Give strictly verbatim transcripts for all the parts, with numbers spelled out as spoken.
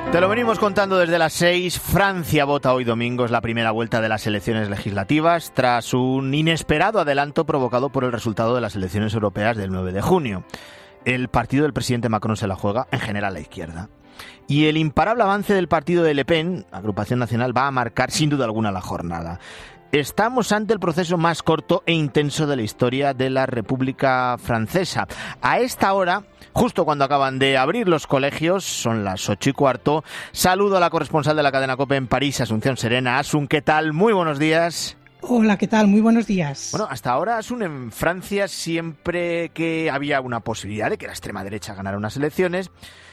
Te lo venimos contando desde las seis. Francia vota hoy domingo, es la primera vuelta de las elecciones legislativas, tras un inesperado adelanto provocado por el resultado de las elecciones europeas del nueve de junio. El partido del presidente Macron se la juega, en general, a la izquierda. Y el imparable avance del partido de Le Pen, Agrupación Nacional, va a marcar sin duda alguna la jornada. Estamos ante el proceso más corto e intenso de la historia de la República Francesa. A esta hora, justo cuando acaban de abrir los colegios, son las ocho y cuarto, saludo a la corresponsal de la cadena COPE en París, Asunción Serena. Asun, ¿qué tal? Muy buenos días. Hola, ¿qué tal? Muy buenos días. Bueno, hasta ahora, Asun, en Francia, siempre que había una posibilidad de que la extrema derecha ganara unas elecciones,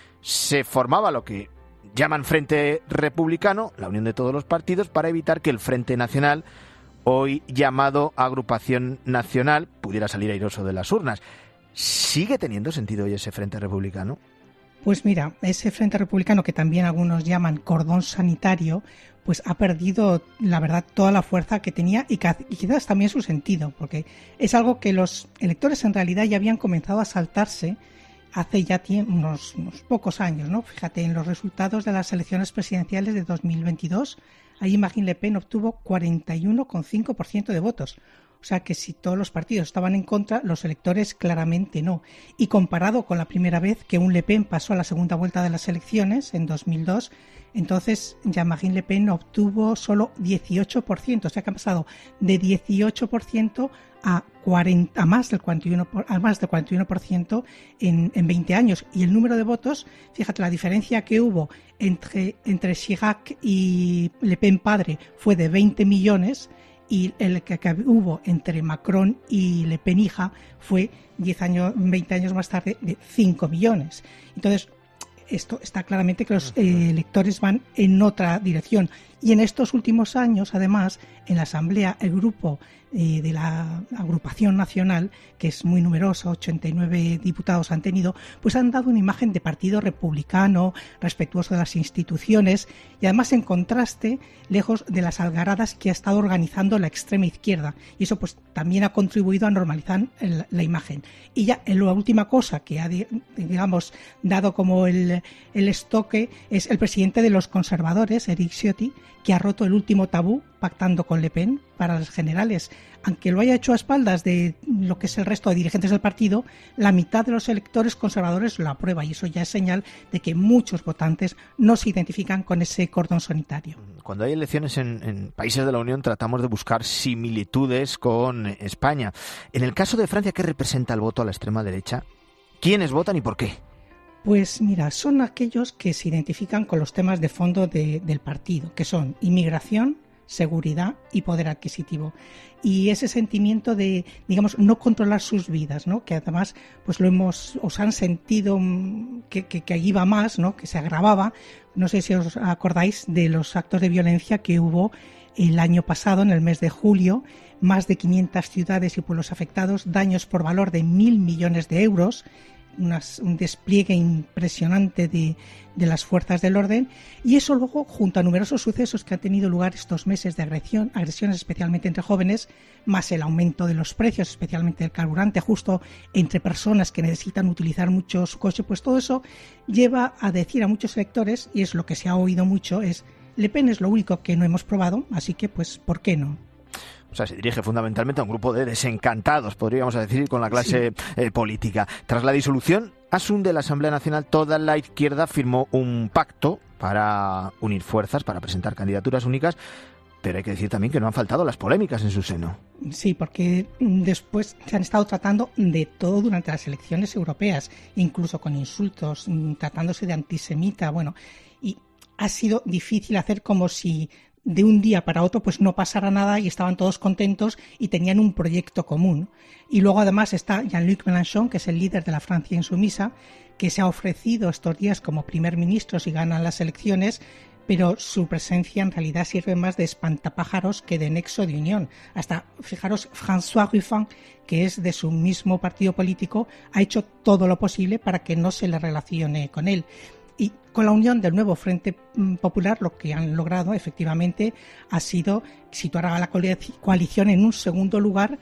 se formaba lo que llaman Frente Republicano, la unión de todos los partidos, para evitar que el Frente Nacional, hoy llamado Agrupación Nacional, pudiera salir airoso de las urnas. ¿Sigue teniendo sentido hoy ese Frente Republicano? Pues mira, ese Frente Republicano, que también algunos llaman cordón sanitario, pues ha perdido, la verdad, toda la fuerza que tenía y quizás también su sentido, porque es algo que los electores en realidad ya habían comenzado a saltarse hace ya unos, unos pocos años, ¿no? Fíjate, en los resultados de las elecciones presidenciales de dos mil veintidós, ahí Marine Le Pen obtuvo cuarenta y uno coma cinco por ciento de votos. O sea que si todos los partidos estaban en contra, los electores claramente no. Y comparado con la primera vez que un Le Pen pasó a la segunda vuelta de las elecciones, en dos mil dos, entonces ya Marine Le Pen obtuvo solo dieciocho por ciento. O sea que ha pasado de dieciocho por ciento a, cuarenta, a, más del cuarenta y uno por ciento, a más del cuarenta y uno por ciento en, en veinte años. Y el número de votos, fíjate, la diferencia que hubo entre, entre Chirac y Le Pen padre fue de veinte millones, y el que, que hubo entre Macron y Le Pen hija fue diez años, veinte años más tarde, de cinco millones. Entonces, esto está claramente que los eh, electores van en otra dirección. Y en estos últimos años, además, en la Asamblea, el grupo eh, de la Agrupación Nacional, que es muy numerosa, ochenta y nueve diputados han tenido, pues han dado una imagen de partido republicano, respetuoso de las instituciones y además en contraste, lejos de las algaradas que ha estado organizando la extrema izquierda. Y eso pues también ha contribuido a normalizar el, la imagen. Y ya en la última cosa que ha, digamos, dado como el, el estoque es el presidente de los conservadores, Éric Ciotti, que ha roto el último tabú pactando con Le Pen para las generales. Aunque lo haya hecho a espaldas de lo que es el resto de dirigentes del partido, la mitad de los electores conservadores lo aprueba y eso ya es señal de que muchos votantes no se identifican con ese cordón sanitario. Cuando hay elecciones en, en países de la Unión tratamos de buscar similitudes con España. En el caso de Francia, ¿qué representa el voto a la extrema derecha? ¿Quiénes votan y por qué? Pues mira, son aquellos que se identifican con los temas de fondo de, del partido, que son inmigración, seguridad y poder adquisitivo. Y ese sentimiento de, digamos, no controlar sus vidas, ¿no? Que además, pues lo hemos, os han sentido que, que, que iba más, ¿no? Que se agravaba. No sé si os acordáis de los actos de violencia que hubo el año pasado, en el mes de julio, más de quinientas ciudades y pueblos afectados, daños por valor de mil millones de euros. Unas, un despliegue impresionante de, de las fuerzas del orden, y eso luego, junto a numerosos sucesos que han tenido lugar estos meses de agresión, agresiones especialmente entre jóvenes, más el aumento de los precios, especialmente del carburante, justo entre personas que necesitan utilizar mucho su coche, pues todo eso lleva a decir a muchos electores, y es lo que se ha oído mucho, es Le Pen es lo único que no hemos probado, así que pues ¿por qué no? O sea, se dirige fundamentalmente a un grupo de desencantados, podríamos decir, con la clase sí. eh, política. Tras la disolución, Asun, de la Asamblea Nacional, toda la izquierda firmó un pacto para unir fuerzas, para presentar candidaturas únicas, pero hay que decir también que no han faltado las polémicas en su seno. Sí, porque después se han estado tratando de todo durante las elecciones europeas, incluso con insultos, tratándose de antisemita, bueno, y ha sido difícil hacer como si de un día para otro pues no pasara nada y estaban todos contentos y tenían un proyecto común. Y luego además está Jean-Luc Mélenchon, que es el líder de la Francia insumisa, que se ha ofrecido estos días como primer ministro si ganan las elecciones, pero su presencia en realidad sirve más de espantapájaros que de nexo de unión. Hasta, fijaros, François Ruffin, que es de su mismo partido político, ha hecho todo lo posible para que no se le relacione con él. Y con la unión del nuevo Frente Popular lo que han logrado efectivamente ha sido situar a la coalición en un segundo lugar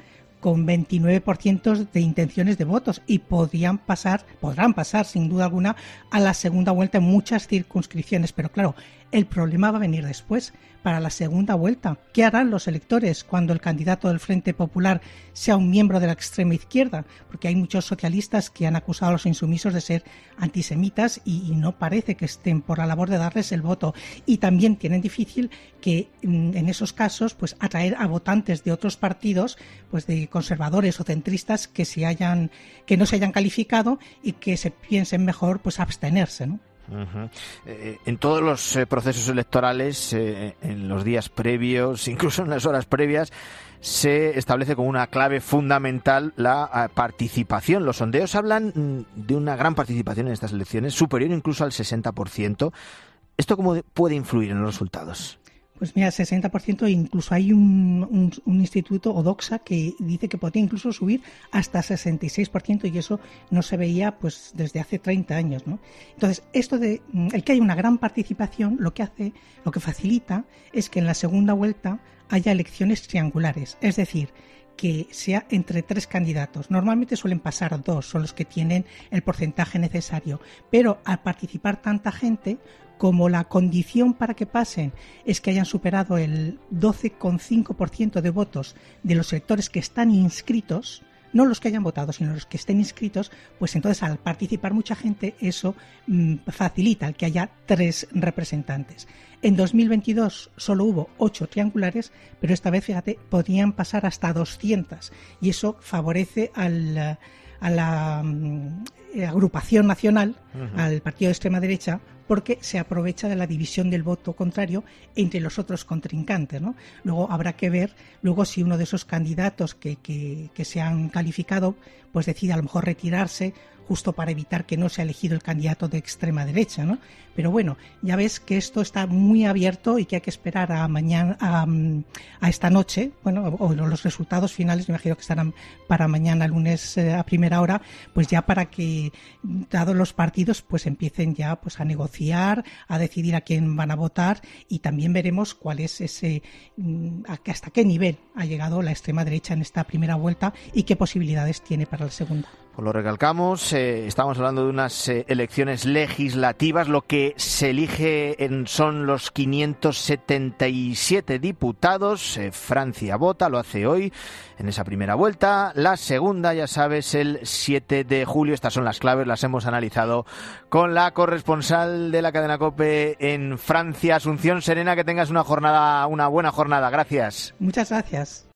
con veintinueve por ciento de intenciones de votos y podrían pasar, podrán pasar sin duda alguna a la segunda vuelta en muchas circunscripciones. Pero claro, el problema va a venir después. Para la segunda vuelta, ¿qué harán los electores cuando el candidato del Frente Popular sea un miembro de la extrema izquierda? Porque hay muchos socialistas que han acusado a los insumisos de ser antisemitas y, y no parece que estén por la labor de darles el voto. Y también tienen difícil que en esos casos pues atraer a votantes de otros partidos, pues de conservadores o centristas que se hayan que no se hayan calificado y que se piensen mejor pues abstenerse, ¿no? Uh-huh. Eh, en todos los eh, procesos electorales, eh, en los días previos, incluso en las horas previas, se establece como una clave fundamental la uh, participación. Los sondeos hablan mm, de una gran participación en estas elecciones, superior incluso al sesenta por ciento. ¿Esto cómo puede influir en los resultados? Pues mira, sesenta por ciento, incluso hay un, un, un instituto, Odoxa, que dice que podría incluso subir hasta sesenta y seis por ciento y eso no se veía pues desde hace treinta años, ¿no? Entonces, esto de el que haya una gran participación, lo que hace, lo que facilita es que en la segunda vuelta haya elecciones triangulares, es decir, que sea entre tres candidatos. Normalmente suelen pasar dos, son los que tienen el porcentaje necesario, pero al participar tanta gente, como la condición para que pasen es que hayan superado el doce coma cinco por ciento de votos de los electores que están inscritos, no los que hayan votado, sino los que estén inscritos, pues entonces al participar mucha gente eso mmm, facilita el que haya tres representantes. En dos mil veintidós solo hubo ocho triangulares, pero esta vez, fíjate, podrían pasar hasta doscientos y eso favorece al, a la um, agrupación nacional, uh-huh. al partido de extrema derecha, porque se aprovecha de la división del voto contrario entre los otros contrincantes, ¿no? Luego habrá que ver luego si uno de esos candidatos que, que, que se han calificado pues decide a lo mejor retirarse justo para evitar que no sea elegido el candidato de extrema derecha, ¿no? Pero bueno, ya ves que esto está muy abierto y que hay que esperar a mañana, a, a esta noche, bueno, o, o los resultados finales, me imagino que estarán para mañana lunes eh, a primera hora, pues ya para que dados los partidos pues empiecen ya pues a negociar, a decidir a quién van a votar y también veremos cuál es ese, hasta qué nivel ha llegado la extrema derecha en esta primera vuelta y qué posibilidades tiene para la segunda. Pues lo recalcamos, eh, estamos hablando de unas eh, elecciones legislativas, lo que se elige en, son los quinientos setenta y siete diputados, eh, Francia vota, lo hace hoy en esa primera vuelta, la segunda ya sabes el siete de julio, estas son las claves, las hemos analizado con la corresponsal de la cadena COPE en Francia, Asunción Serena, que tengas una jornada, una buena jornada, gracias. Muchas gracias.